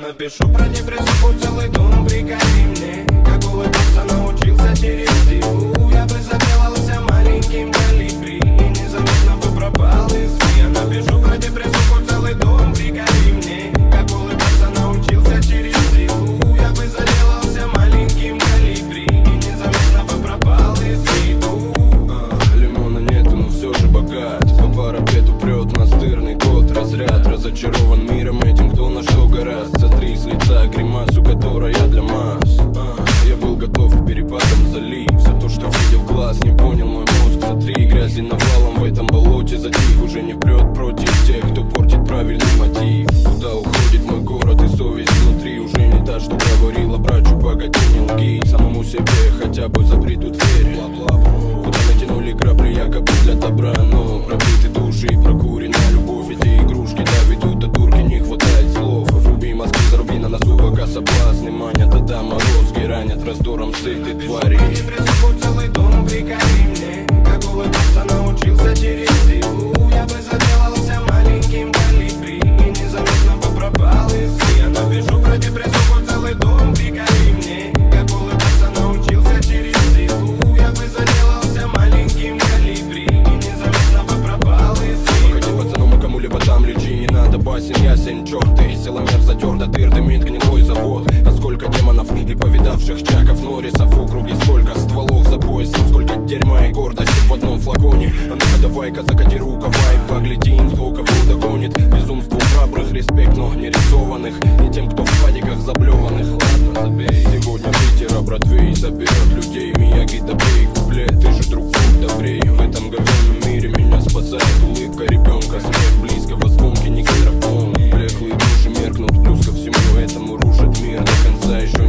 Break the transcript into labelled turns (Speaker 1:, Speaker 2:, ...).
Speaker 1: напишу про депрессуху целый том, приколи мне. Как улыбаться научился через силу. Я бы заделался маленьким колибри и незаметно бы пропал из сна. Я напишу про депрессуху целый том, приколи мне. Как улыбаться научился через силу. Я бы заделался маленьким колибри и незаметно бы пропал из виду.
Speaker 2: Лимона нету, но все же богат. По парапету прет настырный кот. Разряд разочарован миром этим, кто на что гораст. Сотри с лица гримасу, которая для масс. Я был готов к перепадам залив. Все то, что видел глаз, не понял мой мозг. Сотри грязи навалом в этом болоте. Затих уже не прет против тех, кто портит правильный мотив. Куда уходит мой город и совесть внутри? Уже не та, что говорила брачу, погоди, не лги. Самому себе хотя бы запри тут дверь. Куда натянули грабли якобы для добра, но пробиты души и прокуренная любовь. Эти игрушки доведут до дурки, не хватает слов. Вруби мозги, заруби на носу, пока соблазны манят. А там морозки ранят раздором сытой твари.
Speaker 1: Депрессуху целый дом, приколи мне. Как улыбаться научился через силу. Я бы заделался маленьким колибри и незаметно бы пропал из сна. Я напишу про депрессуху целый дом, приколи мне. Как улыбаться научился через силу. Я бы заделался маленьким колибри и незаметно бы пропал из сна.
Speaker 2: Погоди, пацаном, кому-либо там лечи, не надо басен, ясен, черт ты. Силомер затер, до дыр дымит гнилой завод. А сколько демонов и повидавших чаков Норрисов в округе, сколько стволов за поясом, сколько дерьма и гордости в одном флаконе. А ну-ка давай-ка закати рукава и поглядим, кто кого догонит. Безумству храбрых респект, но не рисованных, не тем, кто в падиках заблеванных. Ладно, забей. Сегодня Питера, братвей, заберет людей. Мияги, добрей, куплет, ты же друг будь добрей. В этом говенном мире меня спасает улыбка ребенка, смех близкого, звонки, не гидропон. Блеклые души меркнут, плюс ко всему этому рушит мир до конца еще